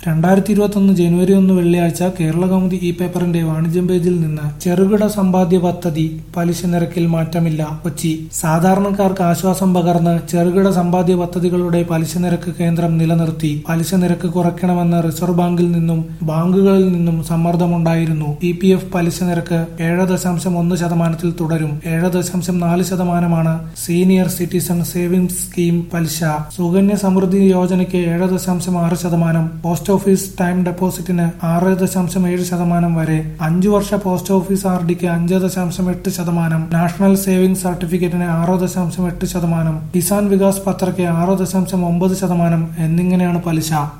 2021 ജനുവരി 1 വെള്ളിയാഴ്ച കേരളകൗമുദി ഇ-പേപ്പറിന്റെ വാണിജ്യം പേജിൽ നിന്ന് ചെറുകിട സമ്പാദ്യ പദ്ധതി പലിശ നിരക്കിൽ മാറ്റമില്ല. കൊച്ചി: സാധാരണക്കാർക്ക് ആശ്വാസം പകർന്ന് ചെറുകിട സമ്പാദ്യ പദ്ധതികളുടെ പലിശ നിരക്ക് കേന്ദ്രം നിലനിർത്തി. പലിശ നിരക്ക് കുറയ്ക്കണമെന്ന് റിസർവ് ബാങ്കിൽ നിന്നും ബാങ്കുകളിൽ നിന്നും സമ്മർദ്ദമുണ്ടായിരുന്നു. PPF പലിശ നിരക്ക് 7.1% തുടരും. 7.4% സീനിയർ സിറ്റിസൺ സേവിംഗ്സ് സ്കീം പലിശ. സുകന്യ സമൃദ്ധി യോജനയ്ക്ക് 7.6%, പോസ്റ്റ് ഓഫീസ് ടൈം ഡെപ്പോസിറ്റിന് 6.7% വരെ, 5 വർഷ പോസ്റ്റ് ഓഫീസ് RDക്ക് 5.8%, നാഷണൽ സേവിംഗ്സ് സർട്ടിഫിക്കറ്റിന് 6.8%, കിസാൻ വികാസ് പത്രയ്ക്ക് 6.9% എന്നിങ്ങനെയാണ് പലിശ.